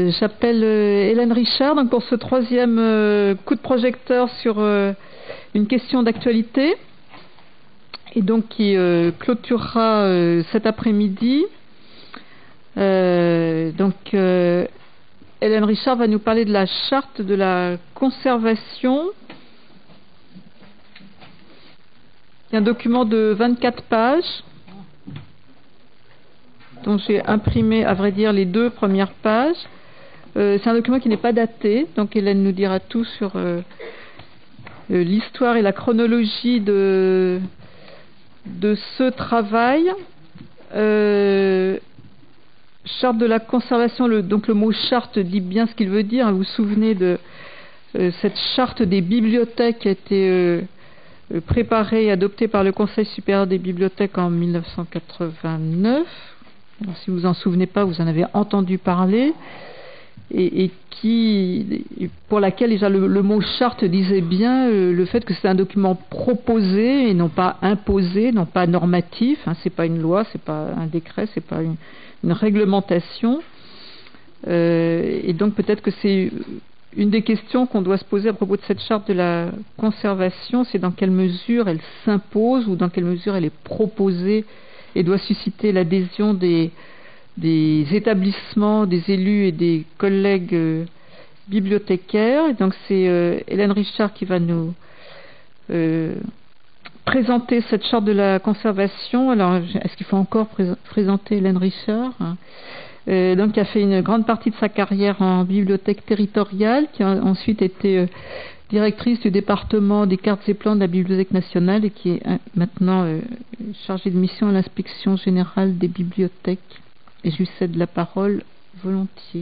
J'appelle Hélène Richard donc pour ce troisième coup de projecteur sur une question d'actualité et donc qui clôturera cet après-midi. Hélène Richard va nous parler de la charte de la conservation. C'est un document de 24 pages dont j'ai imprimé, à vrai dire, les 2 premières pages. C'est un document qui n'est pas daté, donc Hélène nous dira tout sur l'histoire et la chronologie de ce travail. Charte de la conservation, donc le mot charte dit bien ce qu'il veut dire. Vous vous souvenez de cette charte des bibliothèques qui a été préparée et adoptée par le Conseil supérieur des bibliothèques en 1989. Alors, si vous en souvenez pas, vous en avez entendu parler, et pour laquelle déjà le mot charte disait bien le fait que c'est un document proposé et non pas imposé, non pas normatif. C'est pas une loi, c'est pas un décret, c'est pas une réglementation. Et donc peut-être que c'est une des questions qu'on doit se poser à propos de cette charte de la conservation, c'est dans quelle mesure elle s'impose ou dans quelle mesure elle est proposée et doit susciter l'adhésion des établissements, des élus et des collègues bibliothécaires. Et donc c'est Hélène Richard qui va nous présenter cette charte de la conservation. Alors, est-ce qu'il faut encore présenter Hélène Richard, donc qui a fait une grande partie de sa carrière en bibliothèque territoriale, qui a ensuite été directrice du département des cartes et plans de la Bibliothèque nationale et qui est maintenant chargée de mission à l'inspection générale des bibliothèques. Et je lui cède la parole volontiers.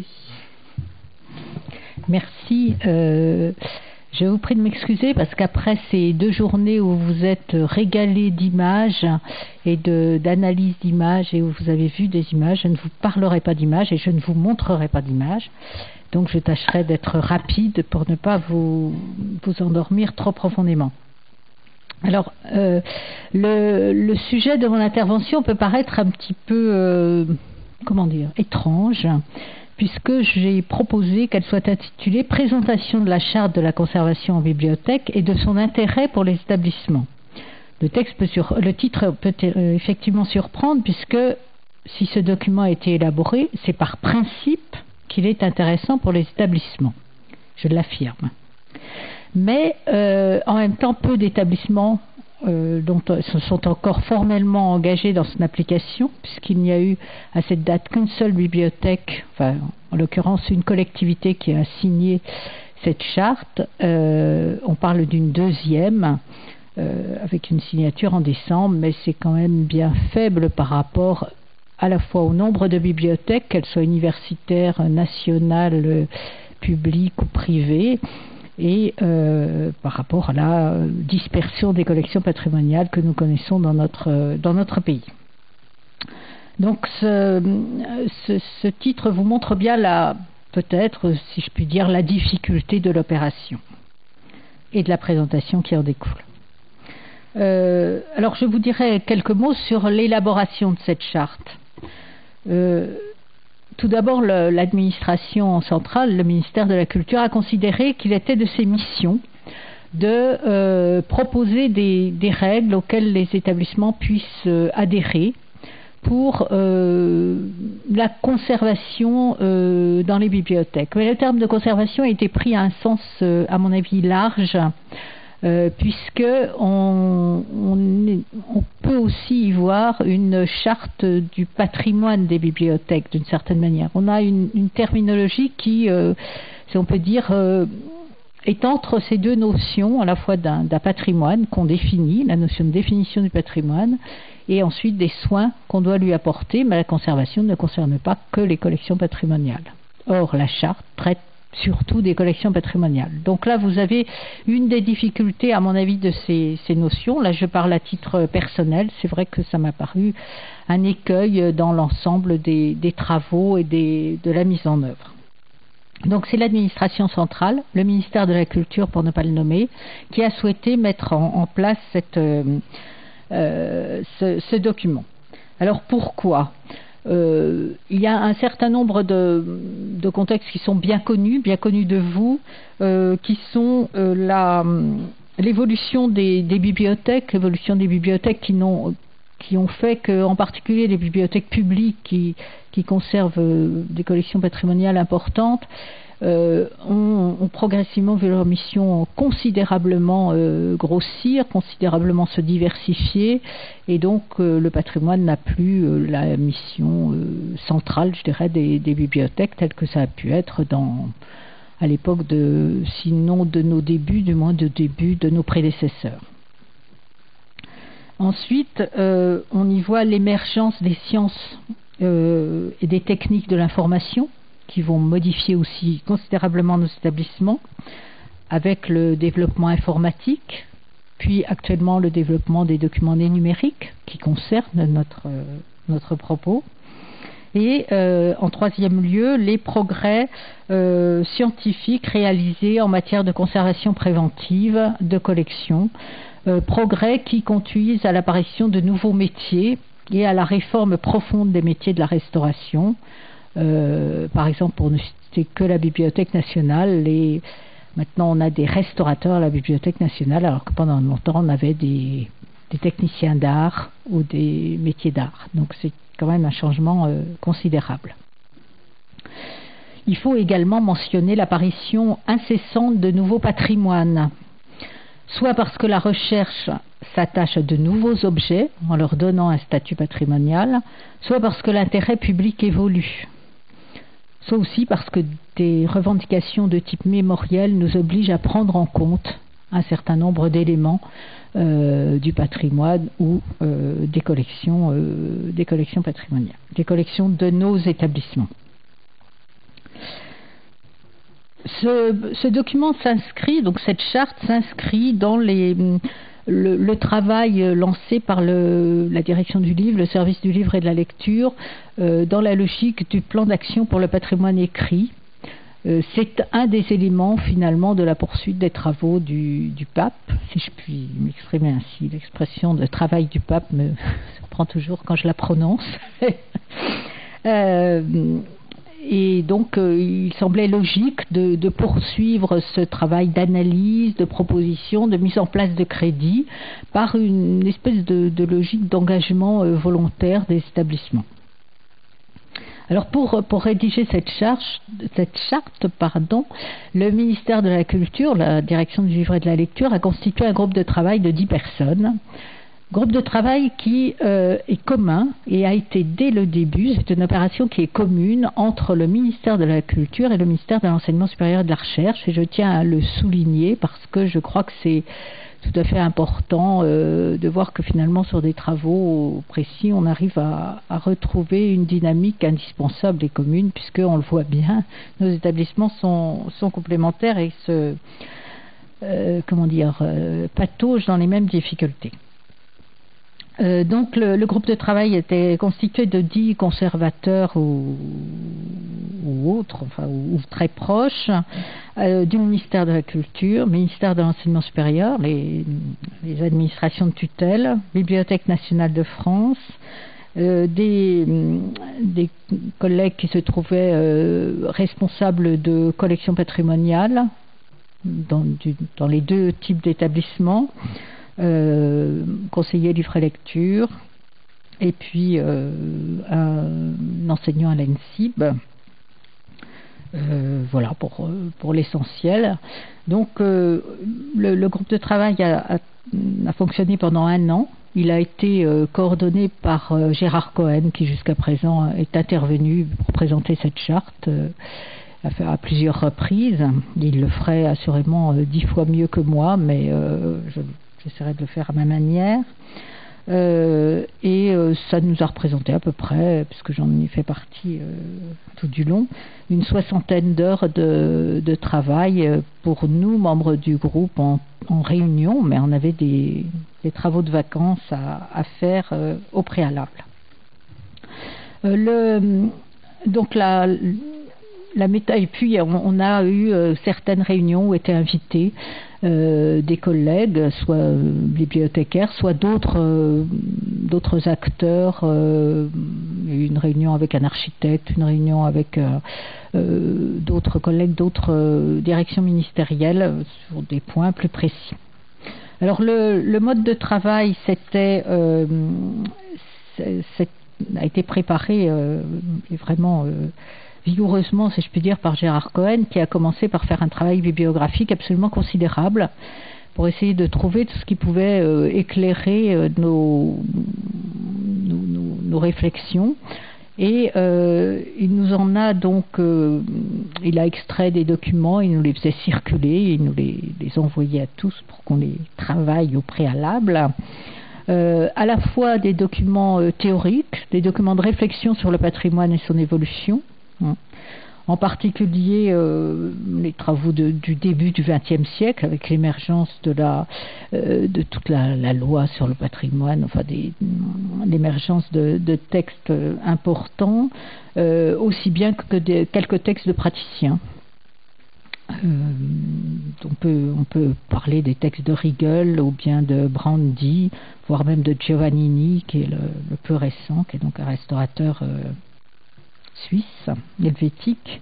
Merci. Je vous prie de m'excuser parce qu'après ces 2 journées où vous êtes régalés d'images et d'analyse d'images et où vous avez vu des images, je ne vous parlerai pas d'images et je ne vous montrerai pas d'images. Donc je tâcherai d'être rapide pour ne pas vous endormir trop profondément. Alors, le sujet de mon intervention peut paraître un petit peu, étrange, puisque j'ai proposé qu'elle soit intitulée « Présentation de la charte de la conservation en bibliothèque et de son intérêt pour les établissements ». Le titre peut effectivement surprendre, puisque si ce document a été élaboré, c'est par principe qu'il est intéressant pour les établissements. Je l'affirme. Mais en même temps, peu d'établissements se sont encore formellement engagés dans son application, puisqu'il n'y a eu à cette date qu'une seule bibliothèque, en l'occurrence une collectivité qui a signé cette charte. On parle d'une deuxième, avec une signature en décembre, mais c'est quand même bien faible par rapport à la fois au nombre de bibliothèques, qu'elles soient universitaires, nationales, publiques ou privées, et par rapport à la dispersion des collections patrimoniales que nous connaissons dans notre pays. Donc ce titre vous montre bien peut-être, si je puis dire, la difficulté de l'opération et de la présentation qui en découle. Alors je vous dirai quelques mots sur l'élaboration de cette charte. Tout d'abord, l'administration centrale, le ministère de la Culture, a considéré qu'il était de ses missions de proposer des règles auxquelles les établissements puissent adhérer pour la conservation dans les bibliothèques. Mais le terme de conservation a été pris à un sens, à mon avis, large, puisque on peut aussi y voir une charte du patrimoine des bibliothèques d'une certaine manière. On a une terminologie qui, si on peut dire, est entre ces 2 notions, à la fois d'un patrimoine qu'on définit, la notion de définition du patrimoine, et ensuite des soins qu'on doit lui apporter, mais la conservation ne concerne pas que les collections patrimoniales. Or, la charte traite surtout des collections patrimoniales. Donc là, vous avez une des difficultés, à mon avis, de ces notions. Là, je parle à titre personnel. C'est vrai que ça m'a paru un écueil dans l'ensemble des travaux et de la mise en œuvre. Donc c'est l'administration centrale, le ministère de la Culture pour ne pas le nommer, qui a souhaité mettre en place ce document. Alors pourquoi ? Il y a un certain nombre de de contextes qui sont bien connus de vous, qui sont l'évolution des bibliothèques qui ont fait qu'en particulier les bibliothèques publiques qui conservent des collections patrimoniales importantes ont progressivement vu leur mission considérablement grossir, considérablement se diversifier, et donc le patrimoine n'a plus la mission centrale, je dirais, des bibliothèques telle que ça a pu être à l'époque sinon de nos débuts, du moins de début de nos prédécesseurs. Ensuite, on y voit l'émergence des sciences et des techniques de l'information qui vont modifier aussi considérablement nos établissements avec le développement informatique, puis actuellement le développement des documents numériques qui concernent notre propos. Et en troisième lieu, les progrès scientifiques réalisés en matière de conservation préventive de collections, progrès qui conduisent à l'apparition de nouveaux métiers et à la réforme profonde des métiers de la restauration. Par exemple, pour ne citer que la Bibliothèque nationale, maintenant on a des restaurateurs à la Bibliothèque nationale, alors que pendant longtemps on avait des techniciens d'art ou des métiers d'art. Donc c'est quand même un changement considérable. Il faut également mentionner l'apparition incessante de nouveaux patrimoines, soit parce que la recherche s'attache à de nouveaux objets en leur donnant un statut patrimonial, soit parce que l'intérêt public évolue, soit aussi parce que des revendications de type mémoriel nous obligent à prendre en compte un certain nombre d'éléments du patrimoine ou des collections patrimoniales, des collections de nos établissements. Ce document s'inscrit, donc cette charte s'inscrit dans le travail lancé par la direction du livre, le service du livre et de la lecture, dans la logique du plan d'action pour le patrimoine écrit. C'est un des éléments finalement de la poursuite des travaux du pape, si je puis m'exprimer ainsi. L'expression de travail du pape me surprend toujours quand je la prononce. Et donc il semblait logique de poursuivre ce travail d'analyse, de proposition, de mise en place de crédit par une espèce de logique d'engagement volontaire des établissements. Alors pour rédiger cette charte, le ministère de la Culture, la direction du livre et de la lecture, a constitué un groupe de travail de 10 personnes. Groupe de travail qui est commun et a été dès le début, c'est une opération qui est commune entre le ministère de la Culture et le ministère de l'Enseignement supérieur et de la Recherche, et je tiens à le souligner parce que je crois que c'est tout à fait important de voir que finalement sur des travaux précis on arrive à retrouver une dynamique indispensable et commune, puisqu'on le voit bien, nos établissements sont complémentaires et pataugent dans les mêmes difficultés. Donc le groupe de travail était constitué de 10 conservateurs ou autres, ou très proches, du ministère de la Culture, ministère de l'Enseignement supérieur, les administrations de tutelle, Bibliothèque nationale de France, des collègues qui se trouvaient responsables de collections patrimoniales dans les deux types d'établissements, conseiller livre et lecture, et puis un enseignant à l'ENSIB. Voilà pour l'essentiel. Donc le groupe de travail a fonctionné pendant 1 an. Il a été coordonné par Gérard Cohen, qui jusqu'à présent est intervenu pour présenter cette charte à plusieurs reprises. Il le ferait assurément 10 fois mieux que moi, mais j'essaierai de le faire à ma manière. Et ça nous a représenté à peu près, puisque j'en ai fait partie tout du long, une 60aine d'heures de travail pour nous, membres du groupe, en réunion, mais on avait des travaux de vacances à faire au préalable. Donc Et puis on a eu certaines réunions où étaient invités des collègues, soit bibliothécaires, soit d'autres acteurs. Il y a eu une réunion avec un architecte, une réunion avec d'autres collègues, d'autres directions ministérielles sur des points plus précis. Alors le mode de travail a été préparé vraiment vigoureusement, si je puis dire, par Gérard Cohen, qui a commencé par faire un travail bibliographique absolument considérable pour essayer de trouver tout ce qui pouvait éclairer nos réflexions. Et il nous en a donc, il a extrait des documents, il nous les faisait circuler, il nous les envoyait à tous pour qu'on les travaille au préalable. À la fois des documents théoriques, des documents de réflexion sur le patrimoine et son évolution, en particulier les travaux du début du XXe siècle avec l'émergence de toute la loi sur le patrimoine, enfin l'émergence de textes importants, aussi bien que quelques textes de praticiens. On peut parler des textes de Riegel ou bien de Brandi, voire même de Giovannini, qui est le plus récent, qui est donc un restaurateur suisse, helvétique.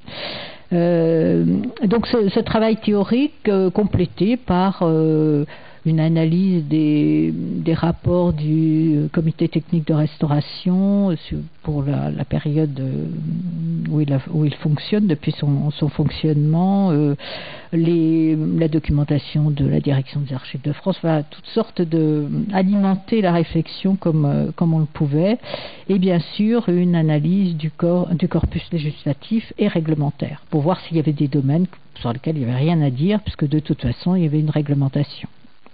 Donc ce travail théorique complété par une analyse des rapports du comité technique de restauration pour la période où il fonctionne, depuis son fonctionnement, la documentation de la direction des archives de France, voilà, toutes sortes alimenter la réflexion comme on le pouvait, et bien sûr une analyse du corpus législatif et réglementaire, pour voir s'il y avait des domaines sur lesquels il n'y avait rien à dire, puisque de toute façon il y avait une réglementation.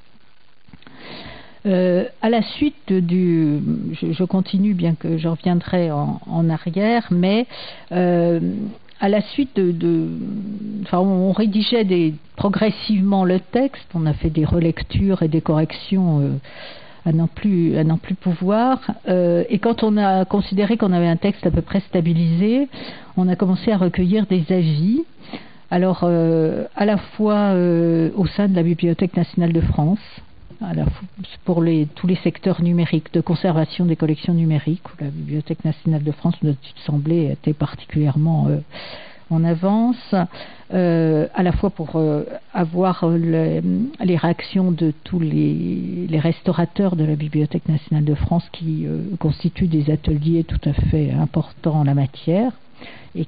À la suite je continue, bien que je reviendrai en arrière, mais à la suite on rédigeait progressivement le texte, on a fait des relectures et des corrections à n'en plus pouvoir, et quand on a considéré qu'on avait un texte à peu près stabilisé, on a commencé à recueillir des avis. Alors à la fois au sein de la Bibliothèque nationale de France, pour tous les secteurs numériques, de conservation des collections numériques, où la Bibliothèque nationale de France, notre assemblée, était particulièrement en avance, à la fois pour avoir les réactions de tous les restaurateurs de la Bibliothèque nationale de France, qui constituent des ateliers tout à fait importants en la matière. Et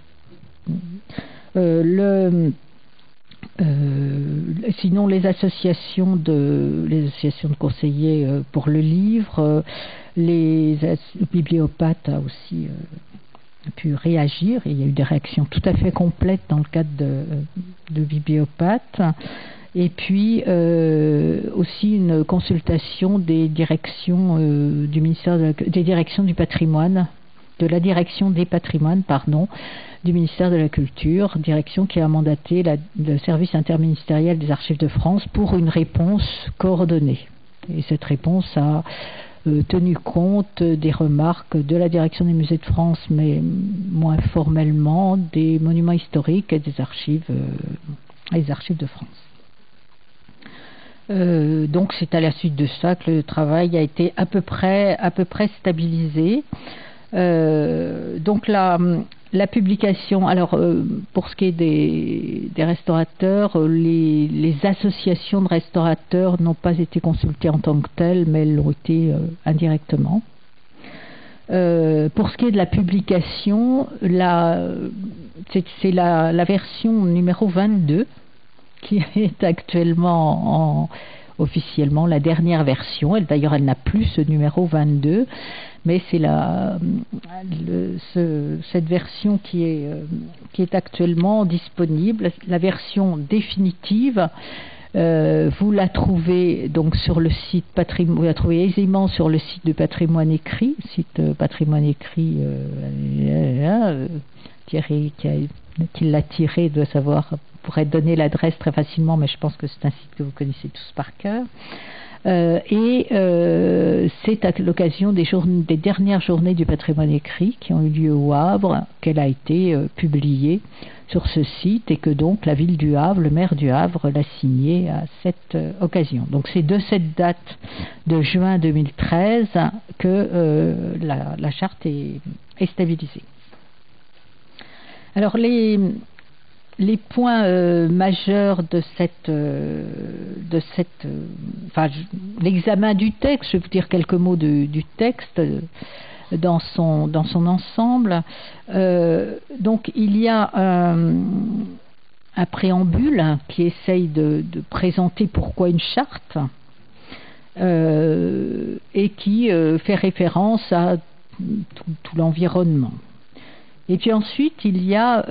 sinon les associations de conseillers pour le livre, les bibliopathes a aussi pu réagir, et il y a eu des réactions tout à fait complètes dans le cadre de bibliopathes, et puis aussi une consultation des directions du ministère des directions du patrimoine, de la direction des patrimoines, du ministère de la Culture, direction qui a mandaté le service interministériel des Archives de France pour une réponse coordonnée. Et cette réponse a tenu compte des remarques de la direction des musées de France, mais moins formellement des monuments historiques et des archives de France. Donc c'est à la suite de ça que le travail a été à peu près stabilisé. Donc la publication, alors pour ce qui est des restaurateurs, les associations de restaurateurs n'ont pas été consultées en tant que telles, mais elles l'ont été indirectement. Pour ce qui est de la publication, c'est la version numéro 22 qui est actuellement officiellement la dernière version. D'ailleurs, elle n'a plus ce numéro 22, mais c'est cette version qui est actuellement disponible. La version définitive, vous la trouvez donc sur le site vous la trouvez aisément sur le site du Patrimoine écrit, Patrimoine écrit. Thierry qui l'a tiré doit savoir, pourrait donner l'adresse très facilement, mais je pense que c'est un site que vous connaissez tous par cœur. C'est à l'occasion des dernières journées du patrimoine écrit qui ont eu lieu au Havre qu'elle a été publiée sur ce site et que donc la ville du Havre, le maire du Havre l'a signée à cette occasion. Donc c'est de cette date de juin 2013 que la charte est stabilisée. Alors les points majeurs de l'examen du texte, je vais vous dire quelques mots du texte dans son ensemble. Donc il y a un préambule qui essaye de présenter pourquoi une charte et qui fait référence à tout l'environnement. Et puis ensuite il y a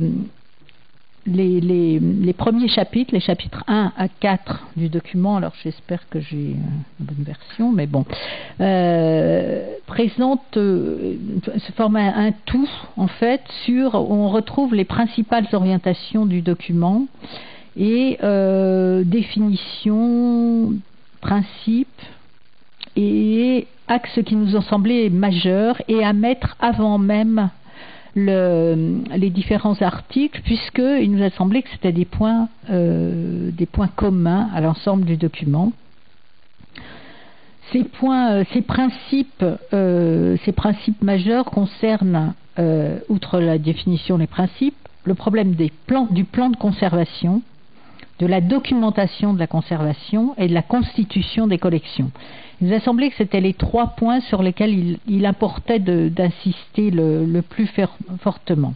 les premiers chapitres, les chapitres 1 à 4 du document, alors j'espère que j'ai une bonne version, mais bon, présente, se forme un tout, en fait, où on retrouve les principales orientations du document et définitions, principes et axes qui nous ont semblé majeurs et à mettre avant même les différents articles, puisqu'il nous a semblé que c'était des points communs à l'ensemble du document. Ces principes majeurs concernent, outre la définition des principes, le problème du plan de conservation, de la documentation de la conservation et de la constitution des collections. Il nous a semblé que c'était les 3 points sur lesquels il importait d'insister le plus fortement.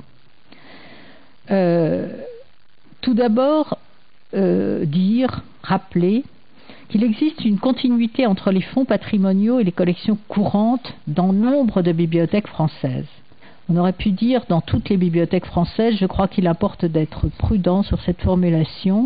Tout d'abord, rappeler qu'il existe une continuité entre les fonds patrimoniaux et les collections courantes dans nombre de bibliothèques françaises. On aurait pu dire dans toutes les bibliothèques françaises, je crois qu'il importe d'être prudent sur cette formulation.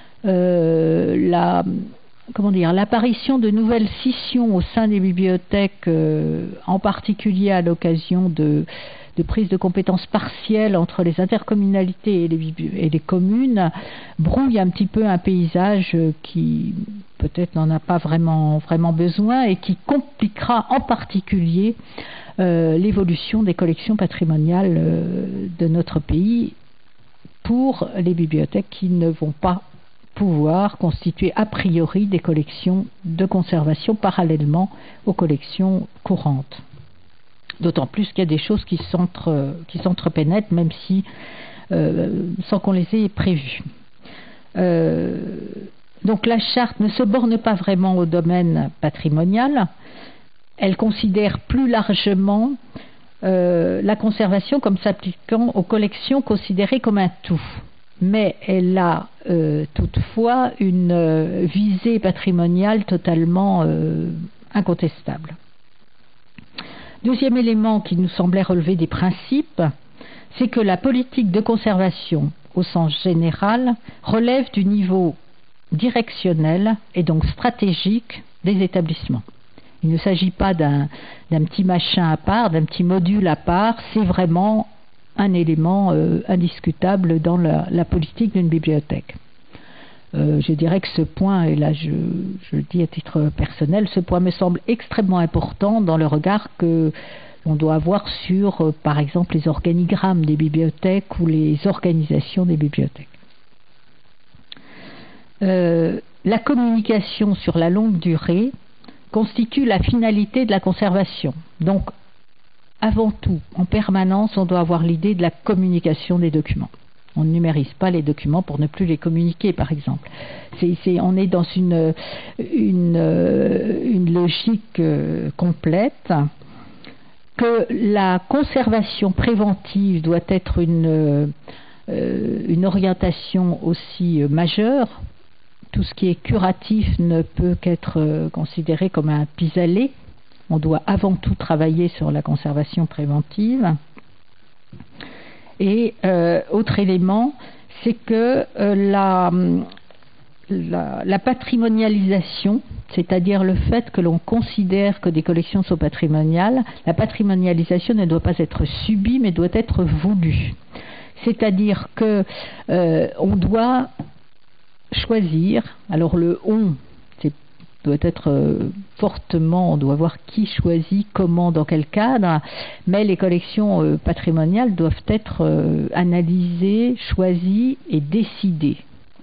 L'apparition de nouvelles scissions au sein des bibliothèques, en particulier à l'occasion de prises de compétences partielles entre les intercommunalités et les communes, brouille un petit peu un paysage qui peut-être n'en a pas vraiment besoin et qui compliquera en particulier l'évolution des collections patrimoniales de notre pays pour les bibliothèques qui ne vont pas pouvoir constituer a priori des collections de conservation parallèlement aux collections courantes. D'autant plus qu'il y a des choses qui s'entrepénètrent, même si sans qu'on les ait prévues. Donc la charte ne se borne pas vraiment au domaine patrimonial. Elle considère plus largement la conservation comme s'appliquant aux collections considérées comme un tout. Mais elle a toutefois une visée patrimoniale totalement incontestable. Deuxième élément qui nous semblait relever des principes, c'est que la politique de conservation au sens général relève du niveau directionnel et donc stratégique des établissements. Il ne s'agit pas d'un petit machin à part, d'un petit module à part, c'est vraiment un élément indiscutable dans la politique d'une bibliothèque. Je dirais que ce point, et là je le dis à titre personnel, ce point me semble extrêmement important dans le regard que l'on doit avoir sur, par exemple, les organigrammes des bibliothèques ou les organisations des bibliothèques. La communication sur la longue durée constitue la finalité de la conservation. Donc, avant tout, en permanence, on doit avoir l'idée de la communication des documents. On ne numérise pas les documents pour ne plus les communiquer, par exemple. On est dans une logique complète, que la conservation préventive doit être une orientation aussi majeure. Tout ce qui est curatif ne peut qu'être considéré comme un pis-aller. On doit avant tout travailler sur la conservation préventive. Et autre élément, c'est que la patrimonialisation, c'est-à-dire le fait que l'on considère que des collections sont patrimoniales, la patrimonialisation ne doit pas être subie, mais doit être voulue. C'est-à-dire que on doit choisir, alors le on, c'est doit être fortement, on doit voir qui choisit, comment, dans quel cadre, mais les collections patrimoniales doivent être analysées, choisies et décidées.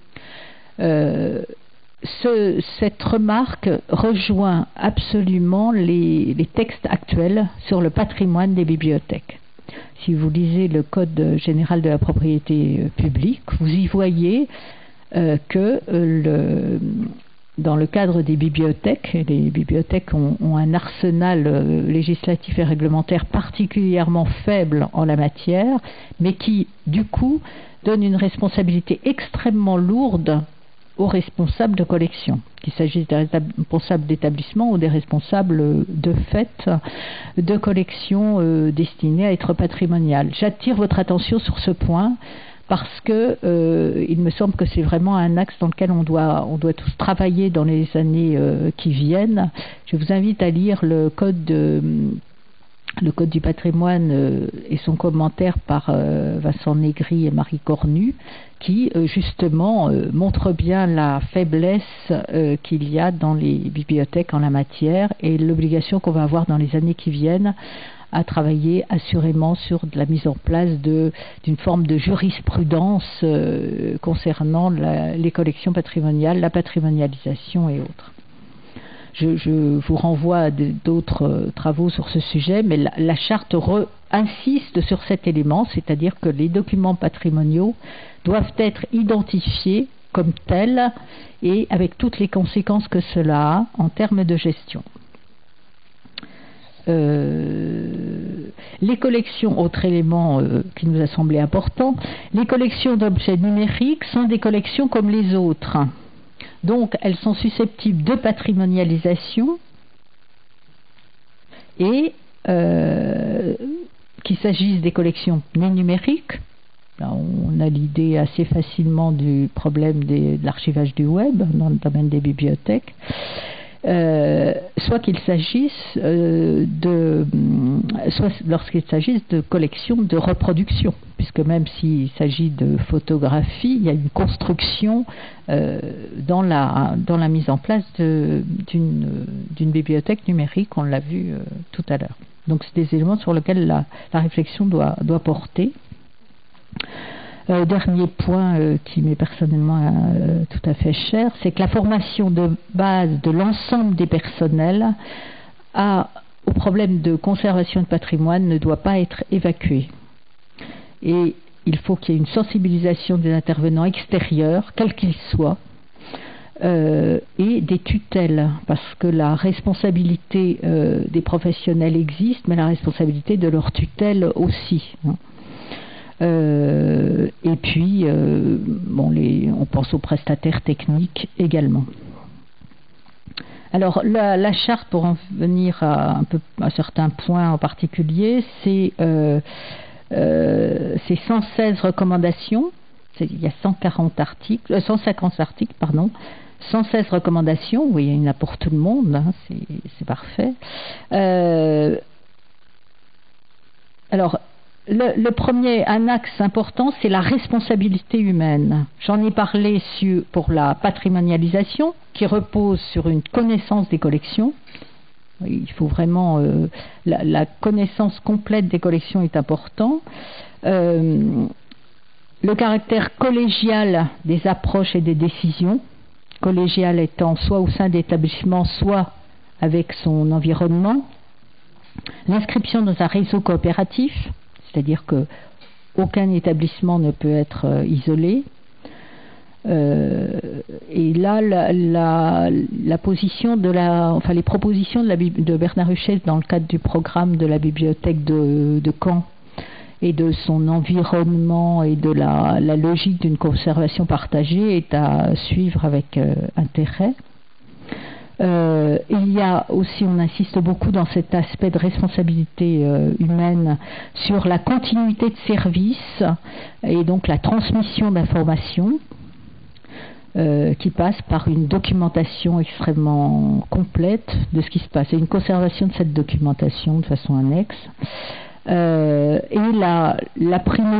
Cette remarque rejoint absolument les textes actuels sur le patrimoine des bibliothèques. Si vous lisez le Code général de la propriété publique, vous y voyez que dans le cadre des bibliothèques, les bibliothèques ont un arsenal législatif et réglementaire particulièrement faible en la matière, mais qui, du coup, donne une responsabilité extrêmement lourde aux responsables de collection, qu'il s'agisse des responsables d'établissement ou des responsables de fait de collection destinées à être patrimoniales. J'attire votre attention sur ce point parce que il me semble que c'est vraiment un axe dans lequel on doit tous travailler dans les années qui viennent. Je vous invite à lire le Code du patrimoine et son commentaire par Vincent Négri et Marie Cornu, qui justement montre bien la faiblesse qu'il y a dans les bibliothèques en la matière et l'obligation qu'on va avoir dans les années qui viennent à travailler assurément sur de la mise en place d'une forme de jurisprudence concernant les collections patrimoniales, la patrimonialisation et autres. Je vous renvoie à d'autres travaux sur ce sujet, mais la charte insiste sur cet élément, c'est-à-dire que les documents patrimoniaux doivent être identifiés comme tels et avec toutes les conséquences que cela a en termes de gestion. Les collections, autre élément qui nous a semblé important, les collections d'objets numériques sont des collections comme les autres. Donc, elles sont susceptibles de patrimonialisation et qu'il s'agisse des collections non numériques. Là, on a l'idée assez facilement du problème de l'archivage du web dans le domaine des bibliothèques. Soit qu'il s'agisse soit lorsqu'il s'agisse de collections de reproduction, puisque même s'il s'agit de photographie, il y a une construction dans la mise en place d'une bibliothèque numérique, on l'a vu tout à l'heure. Donc c'est des éléments sur lesquels la réflexion doit porter. Dernier point qui m'est personnellement tout à fait cher, c'est que la formation de base de l'ensemble des personnels au problème de conservation de patrimoine ne doit pas être évacuée. Et il faut qu'il y ait une sensibilisation des intervenants extérieurs, quels qu'ils soient, et des tutelles, parce que la responsabilité des professionnels existe, mais la responsabilité de leur tutelle aussi. Et puis, on pense aux prestataires techniques également. Alors, la charte, pour en venir à certains points en particulier, c'est 116 recommandations. Il y a 150 articles, 116 recommandations. Oui, il y en a pour tout le monde, hein, c'est parfait. Alors, le premier, un axe important, c'est la responsabilité humaine. J'en ai parlé pour la patrimonialisation, qui repose sur une connaissance des collections. Il faut vraiment... la connaissance complète des collections est important. Le caractère collégial des approches et des décisions, collégial étant soit au sein d'établissements, soit avec son environnement. L'inscription dans un réseau coopératif, c'est-à-dire qu'aucun établissement ne peut être isolé. Et là, la position les propositions de Bernard Huchet dans le cadre du programme de la bibliothèque de Caen et de son environnement et de la logique d'une conservation partagée est à suivre avec intérêt. Il y a aussi, on insiste beaucoup dans cet aspect de responsabilité humaine sur la continuité de service et donc la transmission d'informations qui passe par une documentation extrêmement complète de ce qui se passe et une conservation de cette documentation de façon annexe. Et à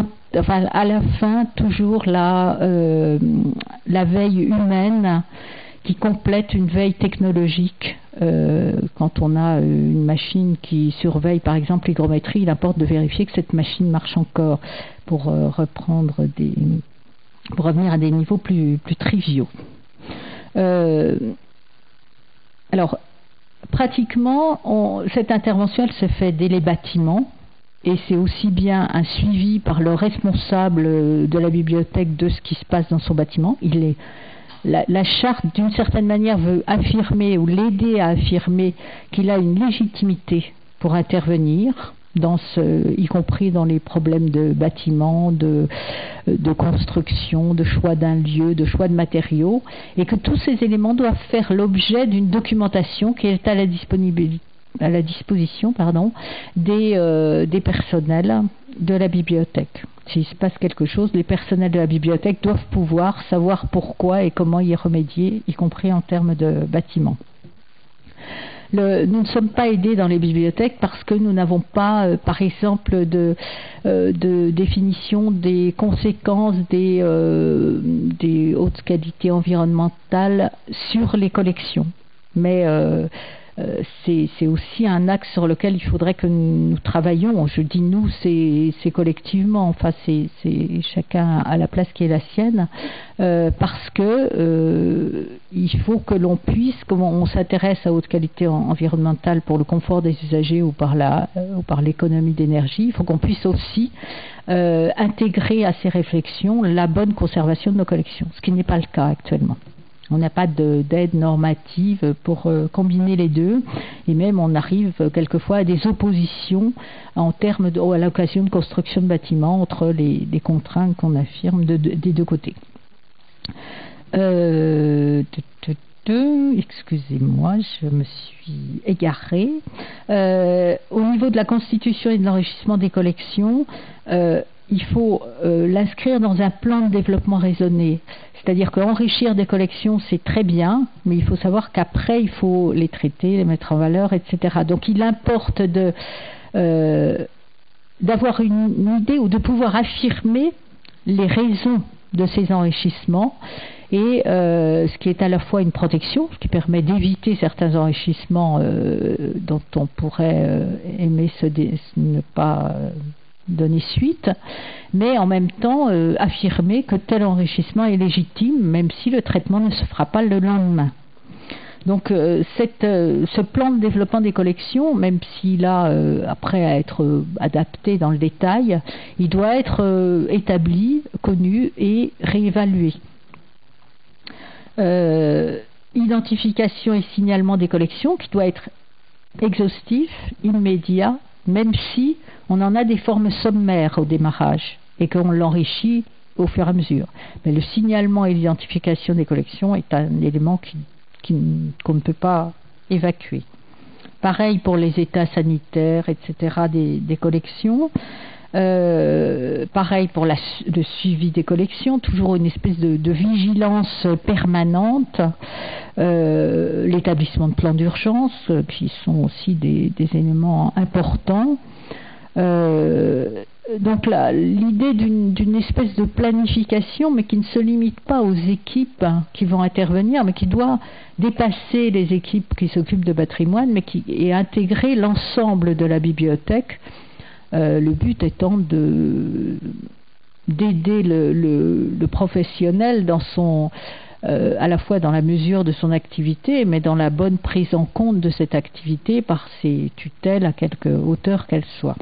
la fin, toujours la veille humaine qui complète une veille technologique. Quand on a une machine qui surveille par exemple l'hygrométrie, il importe de vérifier que cette machine marche encore pour pour revenir à des niveaux plus triviaux. Alors, pratiquement, cette intervention elle se fait dès les bâtiments, et c'est aussi bien un suivi par le responsable de la bibliothèque de ce qui se passe dans son bâtiment. La charte, d'une certaine manière, veut affirmer ou l'aider à affirmer qu'il a une légitimité pour intervenir, y compris dans les problèmes de bâtiment, de construction, de choix d'un lieu, de choix de matériaux, et que tous ces éléments doivent faire l'objet d'une documentation qui est à la disposition des personnels de la bibliothèque. S'il se passe quelque chose, les personnels de la bibliothèque doivent pouvoir savoir pourquoi et comment y remédier, y compris en termes de bâtiment. Nous ne sommes pas aidés dans les bibliothèques parce que nous n'avons pas, par exemple, de définition des conséquences des hautes qualités environnementales sur les collections. Mais c'est aussi un axe sur lequel il faudrait que nous travaillions. Je dis nous, c'est collectivement, enfin c'est chacun à la place qui est la sienne, parce que il faut que l'on puisse, comme on s'intéresse à haute qualité environnementale pour le confort des usagers ou par l'économie d'énergie, il faut qu'on puisse aussi intégrer à ces réflexions la bonne conservation de nos collections, ce qui n'est pas le cas actuellement. On n'a pas d'aide normative pour combiner les deux, et même on arrive quelquefois à des oppositions en termes à l'occasion de construction de bâtiments entre les contraintes qu'on affirme des deux côtés. Excusez-moi, je me suis égarée. Au niveau de la constitution et de l'enrichissement des collections, il faut l'inscrire dans un plan de développement raisonné. C'est-à-dire qu'enrichir des collections, c'est très bien, mais il faut savoir qu'après, il faut les traiter, les mettre en valeur, etc. Donc, il importe d'avoir une idée ou de pouvoir affirmer les raisons de ces enrichissements, et ce qui est à la fois une protection, ce qui permet d'éviter certains enrichissements dont on pourrait aimer ne pas donner suite, mais en même temps affirmer que tel enrichissement est légitime, même si le traitement ne se fera pas le lendemain. Donc ce plan de développement des collections, même s'il a après à être adapté dans le détail, il doit être établi, connu et réévalué. Identification et signalement des collections qui doit être exhaustif, immédiat, même si on en a des formes sommaires au démarrage et qu'on l'enrichit au fur et à mesure. Mais le signalement et l'identification des collections est un élément qu'on ne peut pas évacuer. Pareil pour les états sanitaires, etc. des collections. Pareil pour le suivi des collections, toujours une espèce de vigilance permanente, l'établissement de plans d'urgence qui sont aussi des éléments importants. Donc l'idée d'une espèce de planification, mais qui ne se limite pas aux équipes qui vont intervenir, mais qui doit dépasser les équipes qui s'occupent de patrimoine, mais et intégrer l'ensemble de la bibliothèque. Le but étant d'aider le professionnel dans à la fois dans la mesure de son activité, mais dans la bonne prise en compte de cette activité par ses tutelles à quelque hauteur qu'elle soit.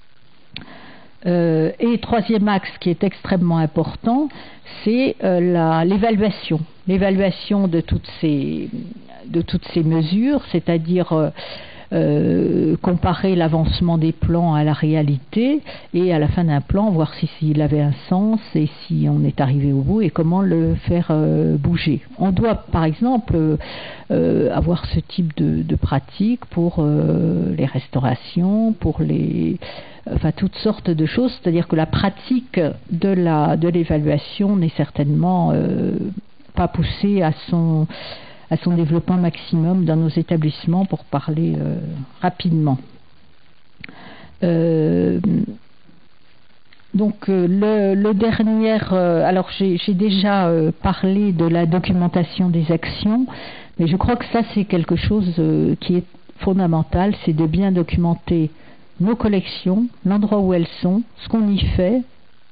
Et troisième axe qui est extrêmement important, c'est l'évaluation. L'évaluation de toutes ces mesures, c'est-à-dire comparer l'avancement des plans à la réalité, et à la fin d'un plan voir s'il avait un sens et si on est arrivé au bout et comment le faire bouger. On doit par exemple avoir ce type de pratique pour les restaurations, pour toutes sortes de choses, c'est-à-dire que la pratique de l'évaluation n'est certainement pas poussée à son développement maximum dans nos établissements, pour parler rapidement. Donc le dernier, alors j'ai déjà parlé de la documentation des actions, mais je crois que ça c'est quelque chose qui est fondamental, c'est de bien documenter nos collections, l'endroit où elles sont, ce qu'on y fait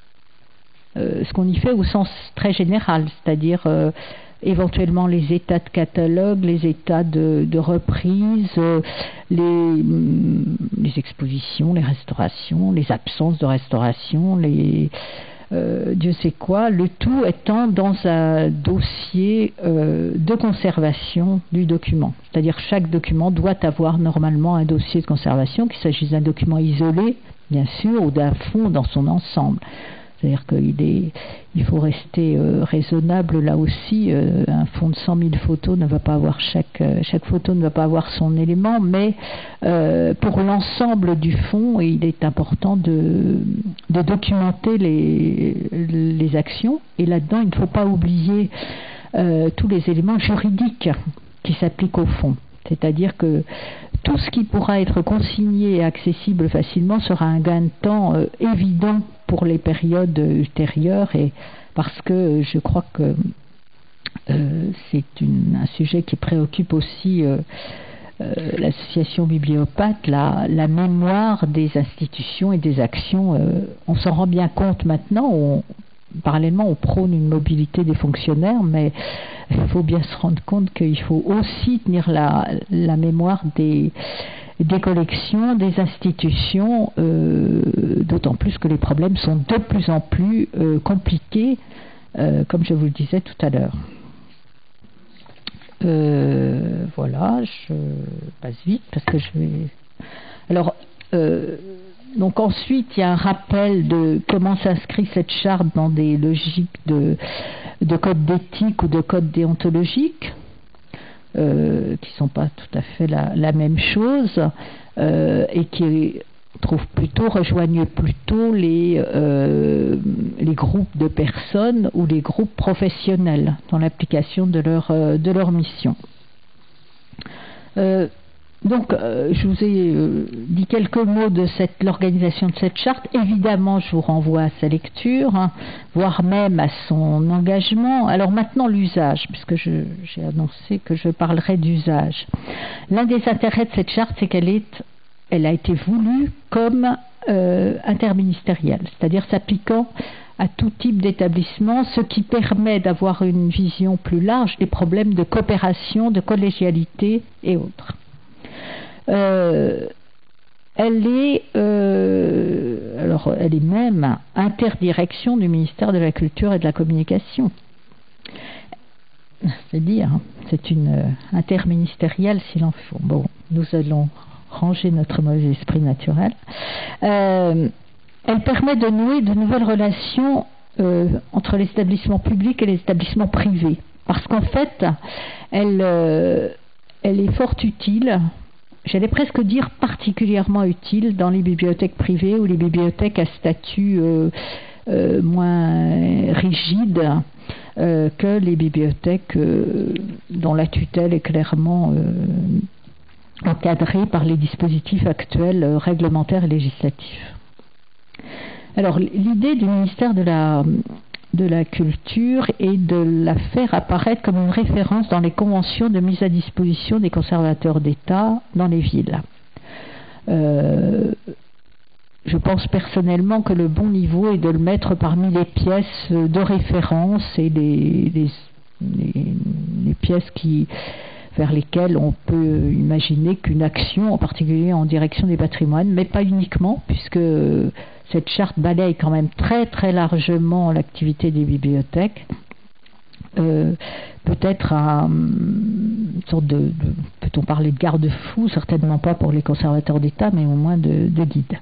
au sens très général, c'est-à-dire éventuellement les états de catalogue, les états de reprise, les expositions, les restaurations, les absences de restauration, Dieu sait quoi, le tout étant dans un dossier de conservation du document. C'est-à-dire chaque document doit avoir normalement un dossier de conservation, qu'il s'agisse d'un document isolé, bien sûr, ou d'un fonds dans son ensemble. C'est-à-dire qu'il faut rester raisonnable là aussi. Un fonds de 100 000 photos ne va pas avoir chaque photo ne va pas avoir son élément, mais pour l'ensemble du fonds, il est important de documenter les actions. Et là-dedans, il ne faut pas oublier tous les éléments juridiques qui s'appliquent au fonds. C'est-à-dire que tout ce qui pourra être consigné et accessible facilement sera un gain de temps évident pour les périodes ultérieures, et parce que je crois que c'est un sujet qui préoccupe aussi l'association Bibliopathe, la mémoire des institutions et des actions. On s'en rend bien compte maintenant. Parallèlement, on prône une mobilité des fonctionnaires, mais il faut bien se rendre compte qu'il faut aussi tenir la mémoire des collections, des institutions, d'autant plus que les problèmes sont de plus en plus compliqués, comme je vous le disais tout à l'heure. Voilà, je passe vite parce que je vais... Alors, donc ensuite, il y a un rappel de comment s'inscrit cette charte dans des logiques de code d'éthique ou de code déontologique, qui ne sont pas tout à fait la même chose, et qui rejoignent plutôt les groupes de personnes ou les groupes professionnels dans l'application de leur mission. Donc, je vous ai dit quelques mots de l'organisation de cette charte. Évidemment, je vous renvoie à sa lecture, voire même à son engagement. Alors maintenant, l'usage, puisque j'ai annoncé que je parlerai d'usage. L'un des intérêts de cette charte, c'est qu'elle a été voulue comme interministérielle, c'est-à-dire s'appliquant à tout type d'établissement, ce qui permet d'avoir une vision plus large des problèmes de coopération, de collégialité et autres. Elle est même interdirection du ministère de la Culture et de la Communication. C'est dire, c'est une interministérielle s'il en faut. Bon, nous allons ranger notre mauvais esprit naturel. Elle permet de nouer de nouvelles relations entre les établissements publics et les établissements privés, parce qu'en fait, elle est fort utile. J'allais presque dire particulièrement utile dans les bibliothèques privées ou les bibliothèques à statut moins rigide que les bibliothèques dont la tutelle est clairement encadrée par les dispositifs actuels réglementaires et législatifs. Alors, l'idée du ministère de la Culture est de la faire apparaître comme une référence dans les conventions de mise à disposition des conservateurs d'État dans les villes. Je pense personnellement que le bon niveau est de le mettre parmi les pièces de référence et les pièces vers lesquelles on peut imaginer qu'une action, en particulier en direction des patrimoines, mais pas uniquement, puisque cette charte balaye quand même très très largement l'activité des bibliothèques. Peut-être une sorte peut-on parler de garde-fou, certainement pas pour les conservateurs d'État, mais au moins de guide.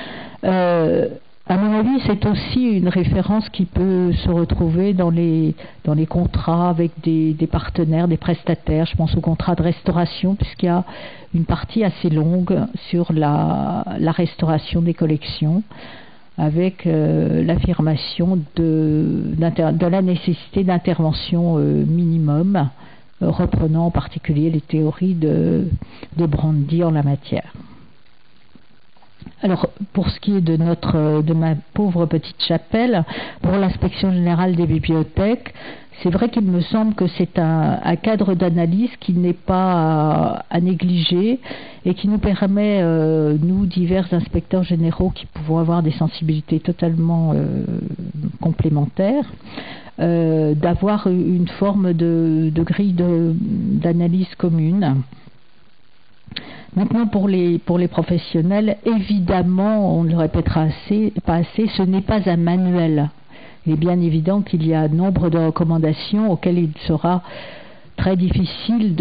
À mon avis, c'est aussi une référence qui peut se retrouver dans les contrats avec des partenaires, des prestataires. Je pense aux contrats de restauration, puisqu'il y a une partie assez longue sur la restauration des collections, avec l'affirmation de la nécessité d'intervention minimum, reprenant en particulier les théories de Brandy en la matière. Alors, pour ce qui est de ma pauvre petite chapelle, pour l'inspection générale des bibliothèques, c'est vrai qu'il me semble que c'est un cadre d'analyse qui n'est pas à négliger et qui nous permet, nous, divers inspecteurs généraux qui pouvons avoir des sensibilités totalement complémentaires, d'avoir une forme de grille d'analyse commune. Maintenant, pour les professionnels, évidemment, on ne le répétera pas assez, ce n'est pas un manuel. Il est bien évident qu'il y a nombre de recommandations auxquelles il sera très difficile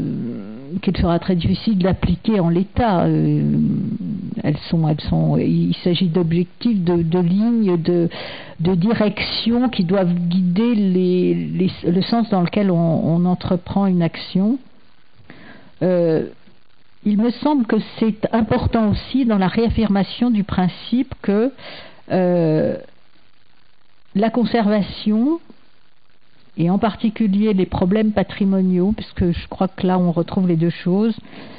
d'appliquer en l'état. Il s'agit d'objectifs, de lignes, de directions qui doivent guider le sens dans lequel on entreprend une action. Il me semble que c'est important aussi dans la réaffirmation du principe que la conservation, et en particulier les problèmes patrimoniaux, puisque je crois que là on retrouve les deux choses,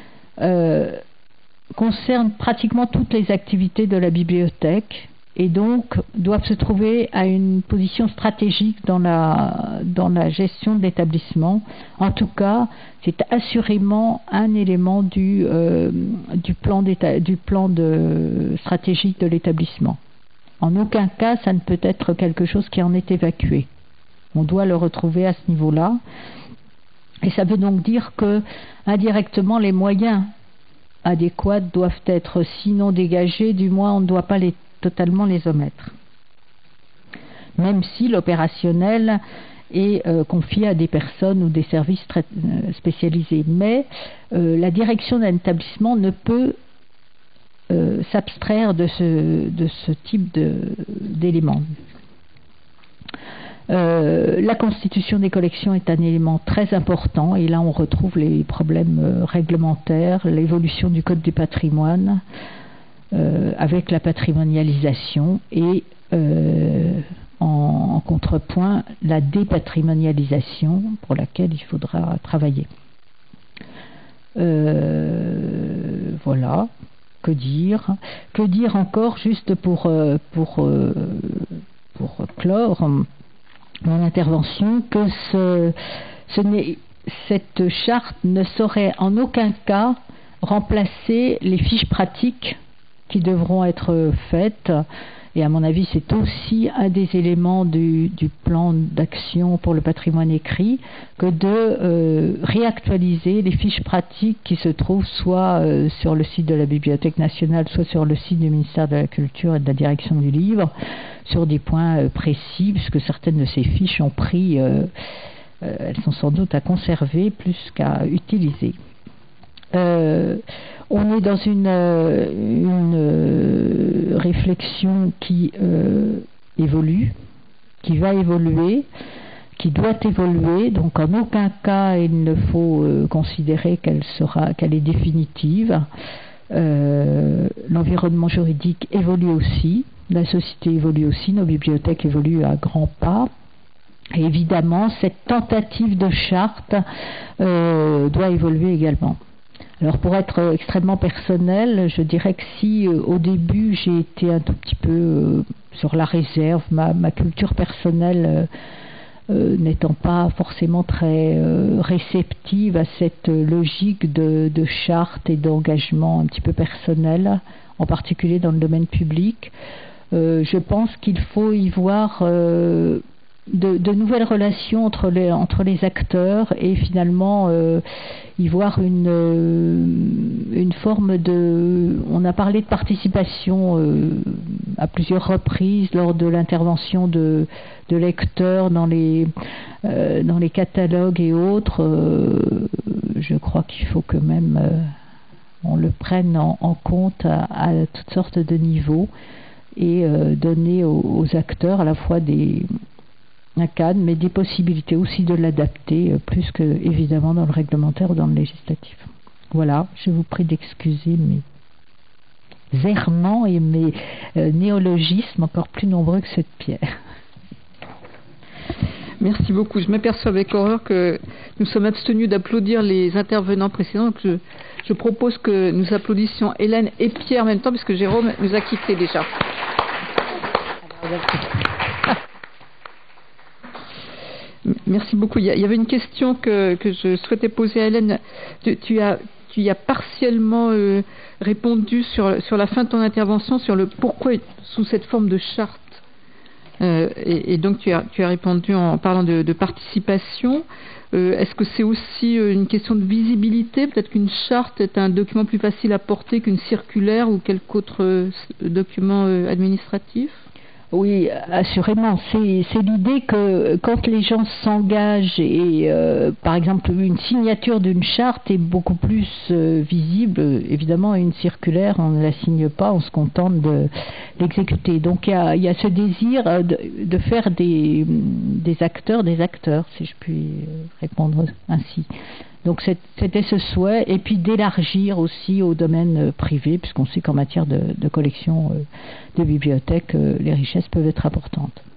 concernent pratiquement toutes les activités de la bibliothèque et donc doivent se trouver à une position stratégique dans la gestion de l'établissement. En tout cas, c'est assurément un élément du plan stratégique de l'établissement. En aucun cas, ça ne peut être quelque chose qui en est évacué. On doit le retrouver à ce niveau-là. Et ça veut donc dire que, indirectement, les moyens adéquats doivent être sinon dégagés, du moins on ne doit pas totalement les omettre. Même si l'opérationnel est confié à des personnes ou des services très spécialisés. Mais la direction d'un établissement ne peut s'abstraire de ce type d'éléments. La constitution des collections est un élément très important et là on retrouve les problèmes réglementaires, l'évolution du code du patrimoine avec la patrimonialisation et en contrepoint la dépatrimonialisation pour laquelle il faudra travailler. Voilà. Que dire encore, juste pour clore mon intervention, que cette charte ne saurait en aucun cas remplacer les fiches pratiques qui devront être faites. Et à mon avis, c'est aussi un des éléments du plan d'action pour le patrimoine écrit que de réactualiser les fiches pratiques qui se trouvent soit sur le site de la Bibliothèque nationale, soit sur le site du ministère de la Culture et de la Direction du Livre, sur des points précis, puisque certaines de ces fiches ont pris, elles sont sans doute à conserver plus qu'à utiliser. On est dans une réflexion qui évolue, qui va évoluer, qui doit évoluer. Donc en aucun cas il ne faut considérer qu'elle est définitive. L'environnement juridique évolue aussi, la société évolue aussi, nos bibliothèques évoluent à grands pas. Et évidemment, cette tentative de charte doit évoluer également. Alors pour être extrêmement personnel, je dirais que si au début j'ai été un tout petit peu sur la réserve, ma culture personnelle n'étant pas forcément très réceptive à cette logique de charte et d'engagement un petit peu personnel, en particulier dans le domaine public, je pense qu'il faut y voir de nouvelles relations entre les acteurs et finalement y voir une forme de... On a parlé de participation à plusieurs reprises lors de l'intervention de lecteurs dans les catalogues et autres. Je crois qu'il faut que même on le prenne en compte à toutes sortes de niveaux et donner aux acteurs à la fois un cadre, mais des possibilités aussi de l'adapter, plus que évidemment dans le réglementaire ou dans le législatif. Voilà, je vous prie d'excuser mes errements et mes néologismes encore plus nombreux que ceux de Pierre. Merci beaucoup. Je m'aperçois avec horreur que nous sommes abstenus d'applaudir les intervenants précédents. Donc je propose que nous applaudissions Hélène et Pierre en même temps, puisque Jérôme nous a quittés déjà. Merci beaucoup. Il y avait une question que je souhaitais poser à Hélène. Tu y as partiellement répondu sur la fin de ton intervention, sur le pourquoi sous cette forme de charte. Et donc tu as répondu en parlant de participation. Est-ce que c'est aussi une question de visibilité? Peut-être qu'une charte est un document plus facile à porter qu'une circulaire ou quelque autre document administratif? Oui, assurément. C'est l'idée que quand les gens s'engagent et, par exemple, une signature d'une charte est beaucoup plus visible. Évidemment, une circulaire, on ne la signe pas, on se contente de l'exécuter. Donc, il y a ce désir de faire des acteurs, si je puis répondre ainsi. Donc c'était ce souhait, et puis d'élargir aussi au domaine privé, puisqu'on sait qu'en matière de collection de bibliothèques, les richesses peuvent être importantes.